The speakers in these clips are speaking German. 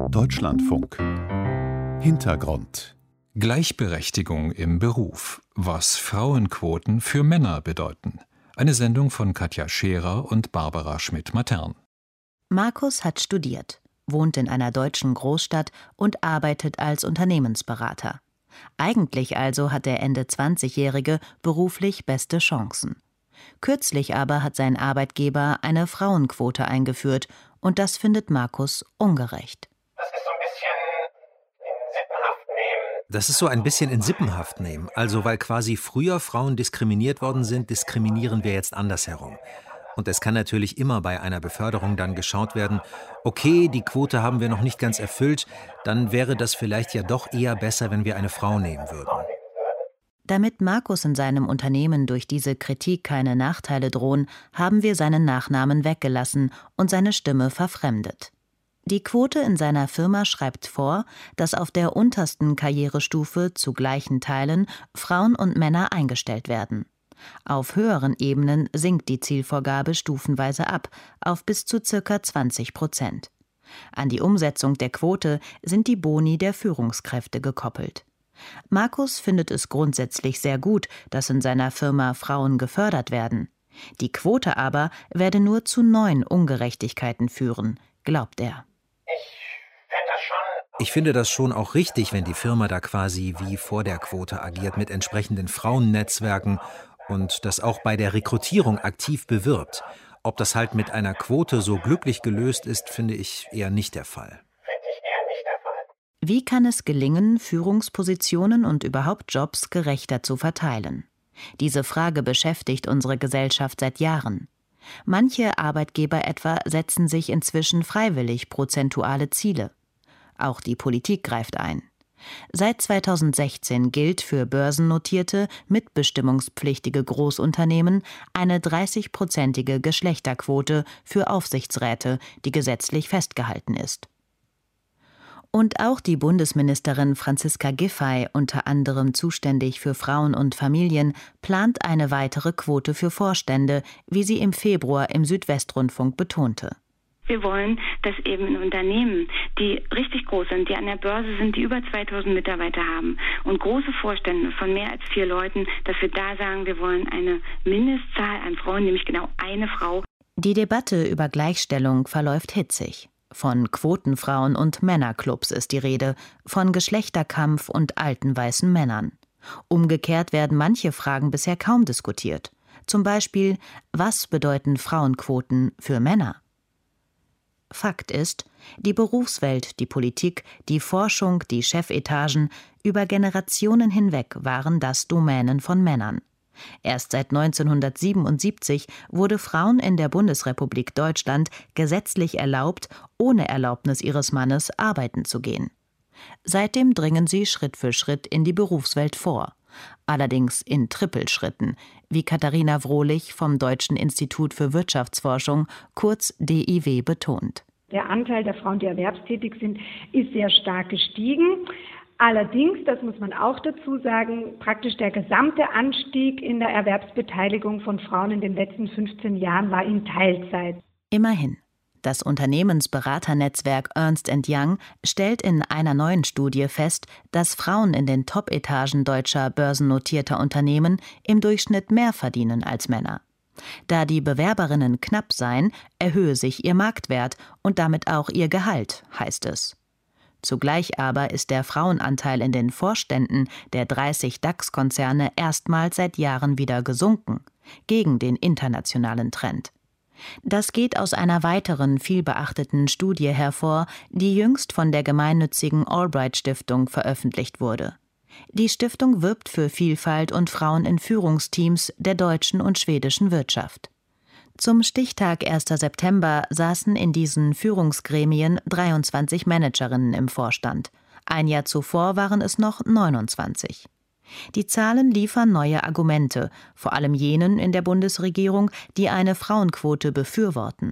Deutschlandfunk. Hintergrund. Gleichberechtigung im Beruf. Was Frauenquoten für Männer bedeuten. Eine Sendung von Katja Scherer und Barbara Schmidt-Matern. Markus hat studiert, wohnt in einer deutschen Großstadt und arbeitet als Unternehmensberater. Eigentlich also hat der Ende 20-Jährige beruflich beste Chancen. Kürzlich aber hat sein Arbeitgeber eine Frauenquote eingeführt und das findet Markus ungerecht. Das ist so ein bisschen in Sippenhaft nehmen. Also weil quasi früher Frauen diskriminiert worden sind, diskriminieren wir jetzt andersherum. Und es kann natürlich immer bei einer Beförderung dann geschaut werden, okay, die Quote haben wir noch nicht ganz erfüllt, dann wäre das vielleicht ja doch eher besser, wenn wir eine Frau nehmen würden. Damit Markus in seinem Unternehmen durch diese Kritik keine Nachteile drohen, haben wir seinen Nachnamen weggelassen und seine Stimme verfremdet. Die Quote in seiner Firma schreibt vor, dass auf der untersten Karrierestufe zu gleichen Teilen Frauen und Männer eingestellt werden. Auf höheren Ebenen sinkt die Zielvorgabe stufenweise ab, auf bis zu ca. 20%. An die Umsetzung der Quote sind die Boni der Führungskräfte gekoppelt. Markus findet es grundsätzlich sehr gut, dass in seiner Firma Frauen gefördert werden. Die Quote aber werde nur zu neuen Ungerechtigkeiten führen, glaubt er. Ich finde das schon auch richtig, wenn die Firma da quasi wie vor der Quote agiert mit entsprechenden Frauennetzwerken und das auch bei der Rekrutierung aktiv bewirbt. Ob das halt mit einer Quote so glücklich gelöst ist, finde ich eher nicht der Fall. Wie kann es gelingen, Führungspositionen und überhaupt Jobs gerechter zu verteilen? Diese Frage beschäftigt unsere Gesellschaft seit Jahren. Manche Arbeitgeber etwa setzen sich inzwischen freiwillig prozentuale Ziele. Auch die Politik greift ein. Seit 2016 gilt für börsennotierte, mitbestimmungspflichtige Großunternehmen eine 30-prozentige Geschlechterquote für Aufsichtsräte, die gesetzlich festgehalten ist. Und auch die Bundesministerin Franziska Giffey, unter anderem zuständig für Frauen und Familien, plant eine weitere Quote für Vorstände, wie sie im Februar im Südwestrundfunk betonte. Wir wollen, dass eben in Unternehmen, die richtig groß sind, die an der Börse sind, die über 2000 Mitarbeiter haben und große Vorstände von mehr als 4 Leuten, dass wir da sagen, wir wollen eine Mindestzahl an Frauen, nämlich genau eine Frau. Die Debatte über Gleichstellung verläuft hitzig. Von Quotenfrauen und Männerclubs ist die Rede, von Geschlechterkampf und alten weißen Männern. Umgekehrt werden manche Fragen bisher kaum diskutiert. Zum Beispiel, was bedeuten Frauenquoten für Männer? Fakt ist, die Berufswelt, die Politik, die Forschung, die Chefetagen, über Generationen hinweg waren das Domänen von Männern. Erst seit 1977 wurde Frauen in der Bundesrepublik Deutschland gesetzlich erlaubt, ohne Erlaubnis ihres Mannes arbeiten zu gehen. Seitdem dringen sie Schritt für Schritt in die Berufswelt vor. Allerdings in Trippelschritten, wie Katharina Wrohlich vom Deutschen Institut für Wirtschaftsforschung, kurz DIW, betont. Der Anteil der Frauen, die erwerbstätig sind, ist sehr stark gestiegen. Allerdings, das muss man auch dazu sagen, praktisch der gesamte Anstieg in der Erwerbsbeteiligung von Frauen in den letzten 15 Jahren war in Teilzeit. Immerhin. Das Unternehmensberaternetzwerk Ernst & Young stellt in einer neuen Studie fest, dass Frauen in den Top-Etagen deutscher börsennotierter Unternehmen im Durchschnitt mehr verdienen als Männer. Da die Bewerberinnen knapp seien, erhöhe sich ihr Marktwert und damit auch ihr Gehalt, heißt es. Zugleich aber ist der Frauenanteil in den Vorständen der 30 DAX-Konzerne erstmals seit Jahren wieder gesunken, gegen den internationalen Trend. Das geht aus einer weiteren vielbeachteten Studie hervor, die jüngst von der gemeinnützigen Albright-Stiftung veröffentlicht wurde. Die Stiftung wirbt für Vielfalt und Frauen in Führungsteams der deutschen und schwedischen Wirtschaft. Zum Stichtag 1. September saßen in diesen Führungsgremien 23 Managerinnen im Vorstand. Ein Jahr zuvor waren es noch 29. Die Zahlen liefern neue Argumente, vor allem jenen in der Bundesregierung, die eine Frauenquote befürworten.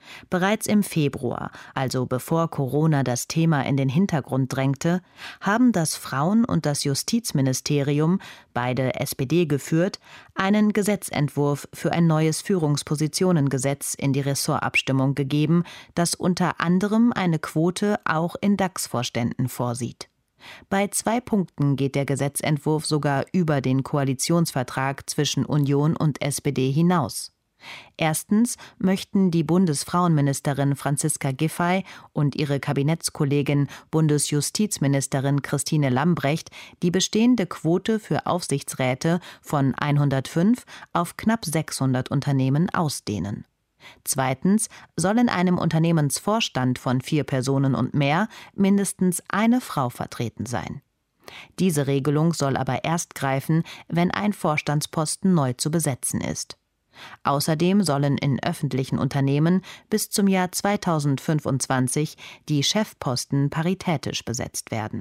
Bereits im Februar, also bevor Corona das Thema in den Hintergrund drängte, haben das Frauen- und das Justizministerium, beide SPD geführt, einen Gesetzentwurf für ein neues Führungspositionengesetz in die Ressortabstimmung gegeben, das unter anderem eine Quote auch in DAX-Vorständen vorsieht. Bei 2 Punkten geht der Gesetzentwurf sogar über den Koalitionsvertrag zwischen Union und SPD hinaus. Erstens möchten die Bundesfrauenministerin Franziska Giffey und ihre Kabinettskollegin Bundesjustizministerin Christine Lambrecht die bestehende Quote für Aufsichtsräte von 105 auf knapp 600 Unternehmen ausdehnen. Zweitens soll in einem Unternehmensvorstand von 4 Personen und mehr mindestens eine Frau vertreten sein. Diese Regelung soll aber erst greifen, wenn ein Vorstandsposten neu zu besetzen ist. Außerdem sollen in öffentlichen Unternehmen bis zum Jahr 2025 die Chefposten paritätisch besetzt werden.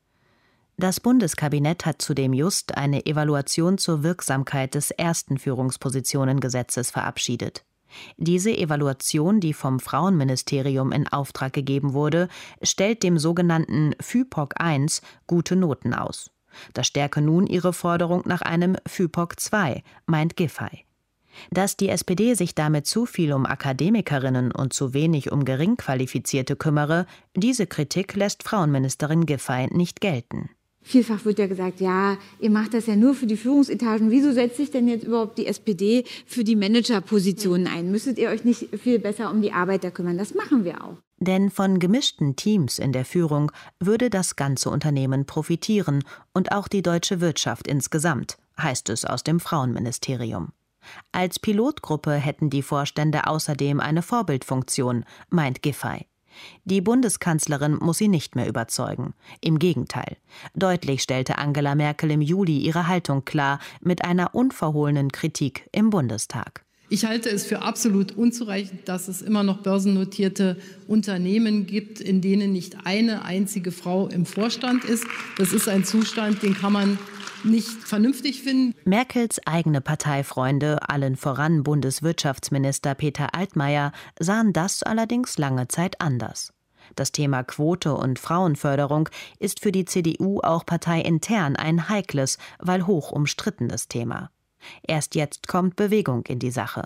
Das Bundeskabinett hat zudem just eine Evaluation zur Wirksamkeit des ersten Führungspositionengesetzes verabschiedet. Diese Evaluation, die vom Frauenministerium in Auftrag gegeben wurde, stellt dem sogenannten FYPOC I gute Noten aus. Das stärke nun ihre Forderung nach einem FYPOC II, meint Giffey. Dass die SPD sich damit zu viel um Akademikerinnen und zu wenig um Geringqualifizierte kümmere, diese Kritik lässt Frauenministerin Giffey nicht gelten. Vielfach wird ja gesagt, ja, ihr macht das ja nur für die Führungsetagen. Wieso setzt sich denn jetzt überhaupt die SPD für die Managerpositionen ein? Müsstet ihr euch nicht viel besser um die Arbeiter kümmern? Das machen wir auch. Denn von gemischten Teams in der Führung würde das ganze Unternehmen profitieren und auch die deutsche Wirtschaft insgesamt, heißt es aus dem Frauenministerium. Als Pilotgruppe hätten die Vorstände außerdem eine Vorbildfunktion, meint Giffey. Die Bundeskanzlerin muss sie nicht mehr überzeugen. Im Gegenteil. Deutlich stellte Angela Merkel im Juli ihre Haltung klar mit einer unverhohlenen Kritik im Bundestag. Ich halte es für absolut unzureichend, dass es immer noch börsennotierte Unternehmen gibt, in denen nicht eine einzige Frau im Vorstand ist. Das ist ein Zustand, den kann man nicht vernünftig finden. Merkels eigene Parteifreunde, allen voran Bundeswirtschaftsminister Peter Altmaier, sahen das allerdings lange Zeit anders. Das Thema Quote und Frauenförderung ist für die CDU auch parteiintern ein heikles, weil hoch umstrittenes Thema. Erst jetzt kommt Bewegung in die Sache.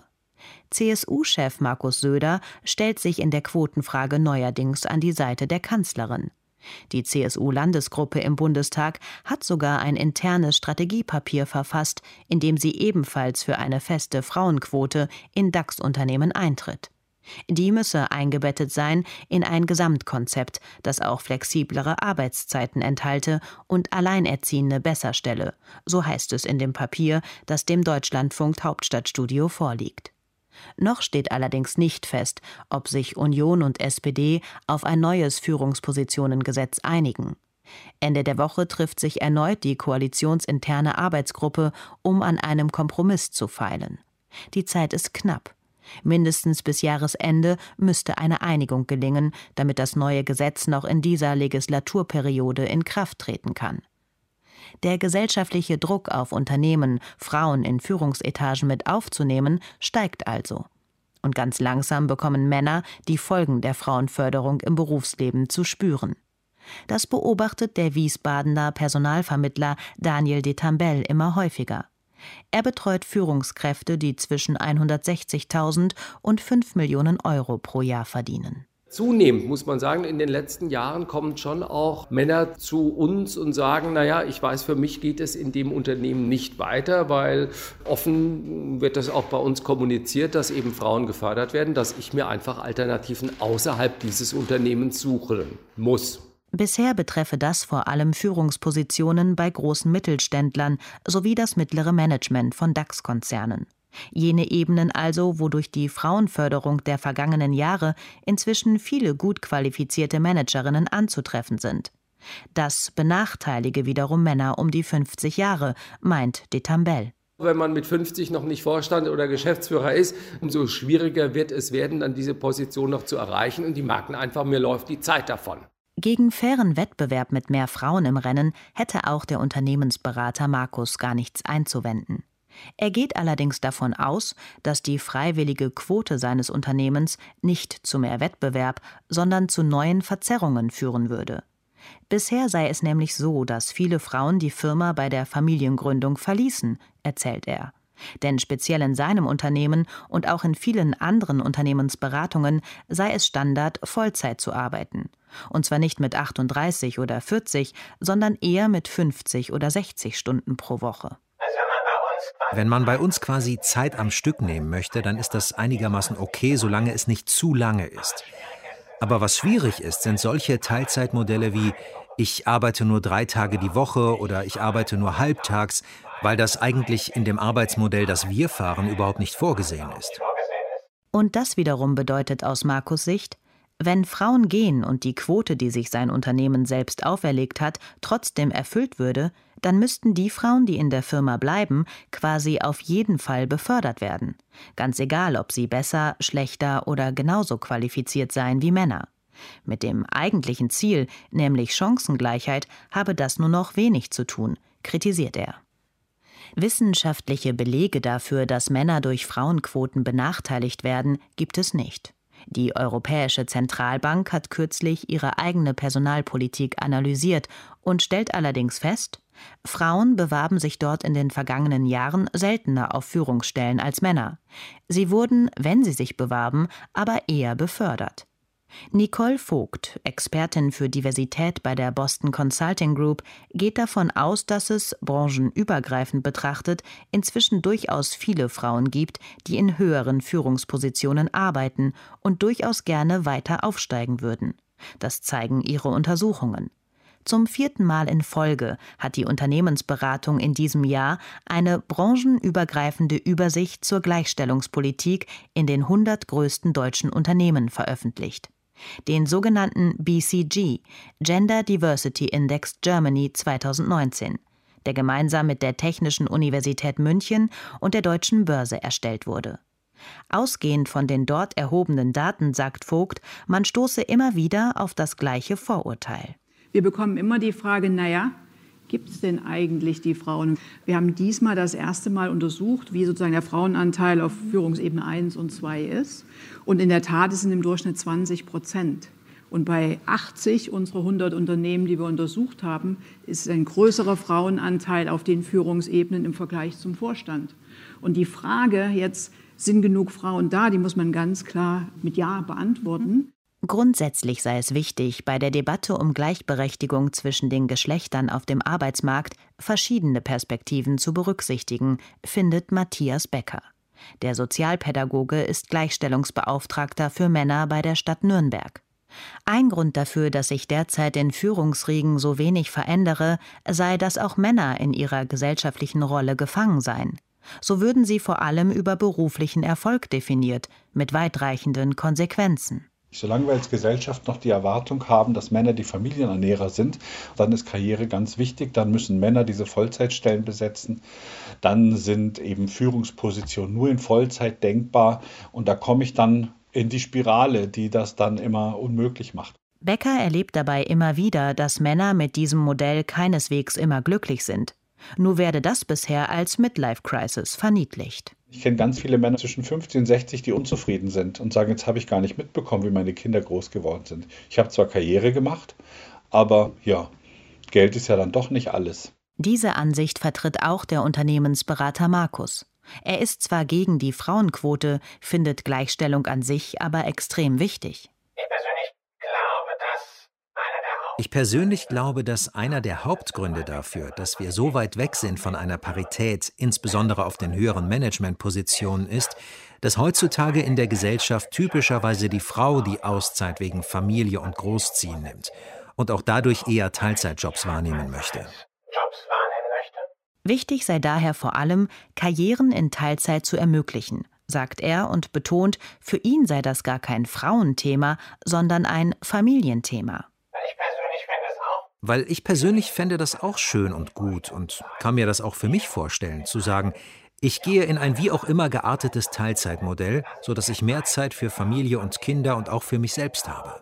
CSU-Chef Markus Söder stellt sich in der Quotenfrage neuerdings an die Seite der Kanzlerin. Die CSU-Landesgruppe im Bundestag hat sogar ein internes Strategiepapier verfasst, in dem sie ebenfalls für eine feste Frauenquote in DAX-Unternehmen eintritt. Die müsse eingebettet sein in ein Gesamtkonzept, das auch flexiblere Arbeitszeiten enthalte und Alleinerziehende besser stelle, so heißt es in dem Papier, das dem Deutschlandfunk Hauptstadtstudio vorliegt. Noch steht allerdings nicht fest, ob sich Union und SPD auf ein neues Führungspositionengesetz einigen. Ende der Woche trifft sich erneut die koalitionsinterne Arbeitsgruppe, um an einem Kompromiss zu feilen. Die Zeit ist knapp. Mindestens bis Jahresende müsste eine Einigung gelingen, damit das neue Gesetz noch in dieser Legislaturperiode in Kraft treten kann. Der gesellschaftliche Druck auf Unternehmen, Frauen in Führungsetagen mit aufzunehmen, steigt also. Und ganz langsam bekommen Männer die Folgen der Frauenförderung im Berufsleben zu spüren. Das beobachtet der Wiesbadener Personalvermittler Daniel de Tambel immer häufiger. Er betreut Führungskräfte, die zwischen 160.000 und 5 Millionen Euro pro Jahr verdienen. Zunehmend, muss man sagen, in den letzten Jahren kommen schon auch Männer zu uns und sagen, naja, ich weiß, für mich geht es in dem Unternehmen nicht weiter, weil offen wird das auch bei uns kommuniziert, dass eben Frauen gefördert werden, dass ich mir einfach Alternativen außerhalb dieses Unternehmens suchen muss. Bisher betreffe das vor allem Führungspositionen bei großen Mittelständlern sowie das mittlere Management von DAX-Konzernen. Jene Ebenen also, wo durch die Frauenförderung der vergangenen Jahre inzwischen viele gut qualifizierte Managerinnen anzutreffen sind. Das benachteilige wiederum Männer um die 50 Jahre, meint de Tambel. Wenn man mit 50 noch nicht Vorstand oder Geschäftsführer ist, umso schwieriger wird es werden, dann diese Position noch zu erreichen. Und die merken einfach, mir läuft die Zeit davon. Gegen fairen Wettbewerb mit mehr Frauen im Rennen hätte auch der Unternehmensberater Markus gar nichts einzuwenden. Er geht allerdings davon aus, dass die freiwillige Quote seines Unternehmens nicht zu mehr Wettbewerb, sondern zu neuen Verzerrungen führen würde. Bisher sei es nämlich so, dass viele Frauen die Firma bei der Familiengründung verließen, erzählt er. Denn speziell in seinem Unternehmen und auch in vielen anderen Unternehmensberatungen sei es Standard, Vollzeit zu arbeiten. Und zwar nicht mit 38 oder 40, sondern eher mit 50 oder 60 Stunden pro Woche. Wenn man bei uns quasi Zeit am Stück nehmen möchte, dann ist das einigermaßen okay, solange es nicht zu lange ist. Aber was schwierig ist, sind solche Teilzeitmodelle wie ich arbeite nur 3 Tage die Woche oder ich arbeite nur halbtags, weil das eigentlich in dem Arbeitsmodell, das wir fahren, überhaupt nicht vorgesehen ist. Und das wiederum bedeutet aus Markus' Sicht, wenn Frauen gehen und die Quote, die sich sein Unternehmen selbst auferlegt hat, trotzdem erfüllt würde, dann müssten die Frauen, die in der Firma bleiben, quasi auf jeden Fall befördert werden. Ganz egal, ob sie besser, schlechter oder genauso qualifiziert seien wie Männer. Mit dem eigentlichen Ziel, nämlich Chancengleichheit, habe das nur noch wenig zu tun, kritisiert er. Wissenschaftliche Belege dafür, dass Männer durch Frauenquoten benachteiligt werden, gibt es nicht. Die Europäische Zentralbank hat kürzlich ihre eigene Personalpolitik analysiert und stellt allerdings fest, Frauen bewarben sich dort in den vergangenen Jahren seltener auf Führungsstellen als Männer. Sie wurden, wenn sie sich bewarben, aber eher befördert. Nicole Vogt, Expertin für Diversität bei der Boston Consulting Group, geht davon aus, dass es, branchenübergreifend betrachtet, inzwischen durchaus viele Frauen gibt, die in höheren Führungspositionen arbeiten und durchaus gerne weiter aufsteigen würden. Das zeigen ihre Untersuchungen. Zum 4. Mal in Folge hat die Unternehmensberatung in diesem Jahr eine branchenübergreifende Übersicht zur Gleichstellungspolitik in den 100 größten deutschen Unternehmen veröffentlicht. Den sogenannten BCG, Gender Diversity Index Germany 2019, der gemeinsam mit der Technischen Universität München und der Deutschen Börse erstellt wurde. Ausgehend von den dort erhobenen Daten sagt Vogt, man stoße immer wieder auf das gleiche Vorurteil. Wir bekommen immer die Frage, gibt es denn eigentlich die Frauen? Wir haben diesmal das erste Mal untersucht, wie sozusagen der Frauenanteil auf Führungsebene 1 und 2 ist. Und in der Tat ist es im Durchschnitt 20%. Und bei 80 unserer 100 Unternehmen, die wir untersucht haben, ist ein größerer Frauenanteil auf den Führungsebenen im Vergleich zum Vorstand. Und die Frage jetzt, sind genug Frauen da, die muss man ganz klar mit Ja beantworten. Grundsätzlich sei es wichtig, bei der Debatte um Gleichberechtigung zwischen den Geschlechtern auf dem Arbeitsmarkt verschiedene Perspektiven zu berücksichtigen, findet Matthias Becker. Der Sozialpädagoge ist Gleichstellungsbeauftragter für Männer bei der Stadt Nürnberg. Ein Grund dafür, dass sich derzeit in Führungsriegen so wenig verändere, sei, dass auch Männer in ihrer gesellschaftlichen Rolle gefangen seien. So würden sie vor allem über beruflichen Erfolg definiert, mit weitreichenden Konsequenzen. Solange wir als Gesellschaft noch die Erwartung haben, dass Männer die Familienernährer sind, dann ist Karriere ganz wichtig. Dann müssen Männer diese Vollzeitstellen besetzen. Dann sind eben Führungspositionen nur in Vollzeit denkbar. Und da komme ich dann in die Spirale, die das dann immer unmöglich macht. Becker erlebt dabei immer wieder, dass Männer mit diesem Modell keineswegs immer glücklich sind. Nur werde das bisher als Midlife-Crisis verniedlicht. Ich kenne ganz viele Männer zwischen 50 und 60, die unzufrieden sind und sagen, jetzt habe ich gar nicht mitbekommen, wie meine Kinder groß geworden sind. Ich habe zwar Karriere gemacht, aber Geld ist ja dann doch nicht alles. Diese Ansicht vertritt auch der Unternehmensberater Markus. Er ist zwar gegen die Frauenquote, findet Gleichstellung an sich aber extrem wichtig. Ich persönlich glaube, dass einer der Hauptgründe dafür, dass wir so weit weg sind von einer Parität, insbesondere auf den höheren Managementpositionen, ist, dass heutzutage in der Gesellschaft typischerweise die Frau die Auszeit wegen Familie und Großziehen nimmt und auch dadurch eher Teilzeitjobs wahrnehmen möchte. Wichtig sei daher vor allem, Karrieren in Teilzeit zu ermöglichen, sagt er und betont, für ihn sei das gar kein Frauenthema, sondern ein Familienthema. Weil ich persönlich fände das auch schön und gut und kann mir das auch für mich vorstellen, zu sagen, ich gehe in ein wie auch immer geartetes Teilzeitmodell, sodass ich mehr Zeit für Familie und Kinder und auch für mich selbst habe.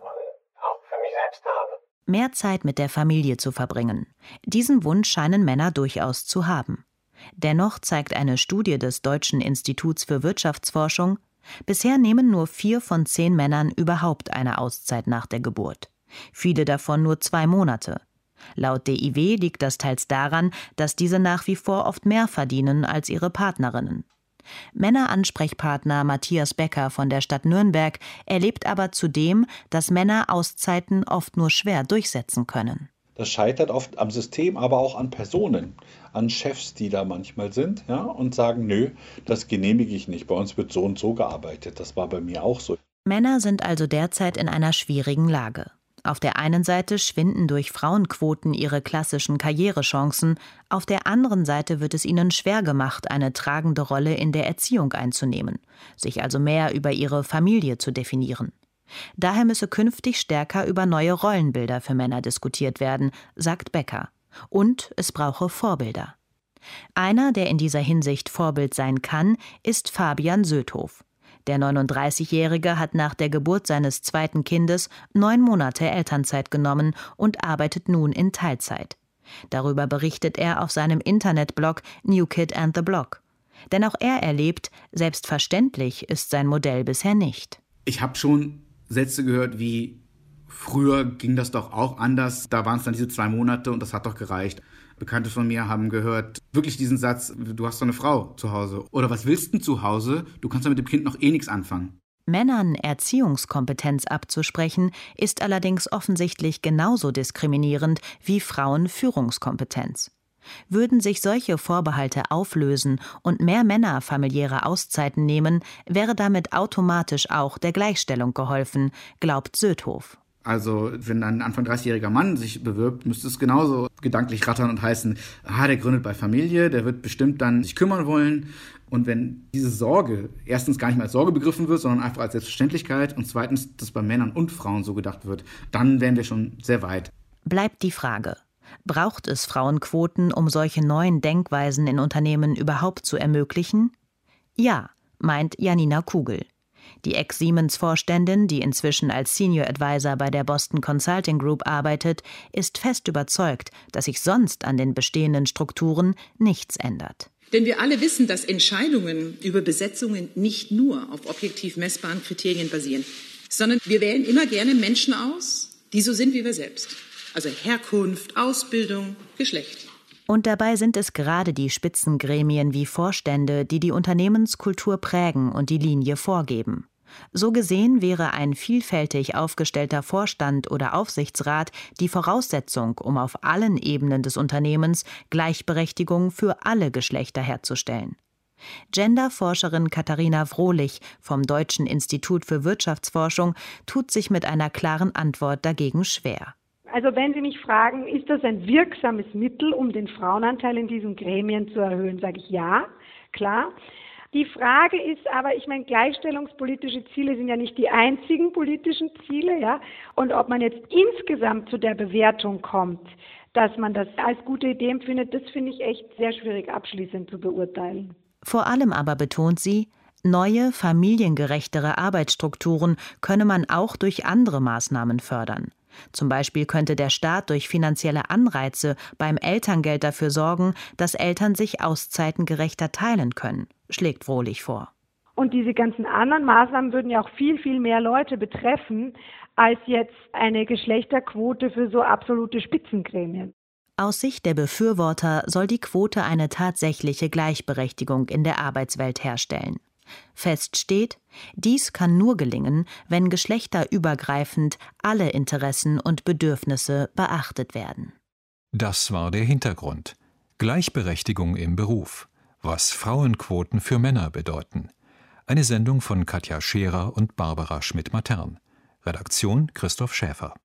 Mehr Zeit mit der Familie zu verbringen. Diesen Wunsch scheinen Männer durchaus zu haben. Dennoch zeigt eine Studie des Deutschen Instituts für Wirtschaftsforschung, bisher nehmen nur 4 von 10 Männern überhaupt eine Auszeit nach der Geburt. Viele davon nur 2 Monate. Laut DIW liegt das teils daran, dass diese nach wie vor oft mehr verdienen als ihre Partnerinnen. Männeransprechpartner Matthias Becker von der Stadt Nürnberg erlebt aber zudem, dass Männer Auszeiten oft nur schwer durchsetzen können. Das scheitert oft am System, aber auch an Personen, an Chefs, die da manchmal sind, ja, und sagen, nö, das genehmige ich nicht. Bei uns wird so und so gearbeitet. Das war bei mir auch so. Männer sind also derzeit in einer schwierigen Lage. Auf der einen Seite schwinden durch Frauenquoten ihre klassischen Karrierechancen, auf der anderen Seite wird es ihnen schwer gemacht, eine tragende Rolle in der Erziehung einzunehmen, sich also mehr über ihre Familie zu definieren. Daher müsse künftig stärker über neue Rollenbilder für Männer diskutiert werden, sagt Becker. Und es brauche Vorbilder. Einer, der in dieser Hinsicht Vorbild sein kann, ist Fabian Söthof. Der 39-Jährige hat nach der Geburt seines 2. Kindes 9 Monate Elternzeit genommen und arbeitet nun in Teilzeit. Darüber berichtet er auf seinem Internetblog New Kid and the Block. Denn auch er erlebt, selbstverständlich ist sein Modell bisher nicht. Ich habe schon Sätze gehört wie, früher ging das doch auch anders, da waren es dann diese 2 Monate und das hat doch gereicht. Bekannte von mir haben gehört, wirklich diesen Satz, du hast doch eine Frau zu Hause. Oder was willst du denn zu Hause? Du kannst doch mit dem Kind noch nichts anfangen. Männern Erziehungskompetenz abzusprechen, ist allerdings offensichtlich genauso diskriminierend wie Frauen Führungskompetenz. Würden sich solche Vorbehalte auflösen und mehr Männer familiäre Auszeiten nehmen, wäre damit automatisch auch der Gleichstellung geholfen, glaubt Söthof. Also wenn ein Anfang 30-jähriger Mann sich bewirbt, müsste es genauso gedanklich rattern und heißen, der gründet bei Familie, der wird bestimmt dann sich kümmern wollen. Und wenn diese Sorge erstens gar nicht mehr als Sorge begriffen wird, sondern einfach als Selbstverständlichkeit und zweitens, dass bei Männern und Frauen so gedacht wird, dann wären wir schon sehr weit. Bleibt die Frage, braucht es Frauenquoten, um solche neuen Denkweisen in Unternehmen überhaupt zu ermöglichen? Ja, meint Janina Kugel. Die Ex-Siemens-Vorständin, die inzwischen als Senior Advisor bei der Boston Consulting Group arbeitet, ist fest überzeugt, dass sich sonst an den bestehenden Strukturen nichts ändert. Denn wir alle wissen, dass Entscheidungen über Besetzungen nicht nur auf objektiv messbaren Kriterien basieren, sondern wir wählen immer gerne Menschen aus, die so sind wie wir selbst. Also Herkunft, Ausbildung, Geschlecht. Und dabei sind es gerade die Spitzengremien wie Vorstände, die die Unternehmenskultur prägen und die Linie vorgeben. So gesehen wäre ein vielfältig aufgestellter Vorstand oder Aufsichtsrat die Voraussetzung, um auf allen Ebenen des Unternehmens Gleichberechtigung für alle Geschlechter herzustellen. Genderforscherin Katharina Wrohlich vom Deutschen Institut für Wirtschaftsforschung tut sich mit einer klaren Antwort dagegen schwer. Also wenn Sie mich fragen, ist das ein wirksames Mittel, um den Frauenanteil in diesen Gremien zu erhöhen, sage ich ja, klar. Die Frage ist aber, gleichstellungspolitische Ziele sind ja nicht die einzigen politischen Ziele, ja. Und ob man jetzt insgesamt zu der Bewertung kommt, dass man das als gute Idee empfindet, das finde ich echt sehr schwierig abschließend zu beurteilen. Vor allem aber betont sie, neue, familiengerechtere Arbeitsstrukturen könne man auch durch andere Maßnahmen fördern. Zum Beispiel könnte der Staat durch finanzielle Anreize beim Elterngeld dafür sorgen, dass Eltern sich Auszeiten gerechter teilen können, schlägt Wrohlich vor. Und diese ganzen anderen Maßnahmen würden ja auch viel, viel mehr Leute betreffen, als jetzt eine Geschlechterquote für so absolute Spitzengremien. Aus Sicht der Befürworter soll die Quote eine tatsächliche Gleichberechtigung in der Arbeitswelt herstellen. Fest steht, dies kann nur gelingen, wenn geschlechterübergreifend alle Interessen und Bedürfnisse beachtet werden. Das war der Hintergrund. Gleichberechtigung im Beruf. Was Frauenquoten für Männer bedeuten. Eine Sendung von Katja Scherer und Barbara Schmidt-Matern. Redaktion Christoph Schäfer.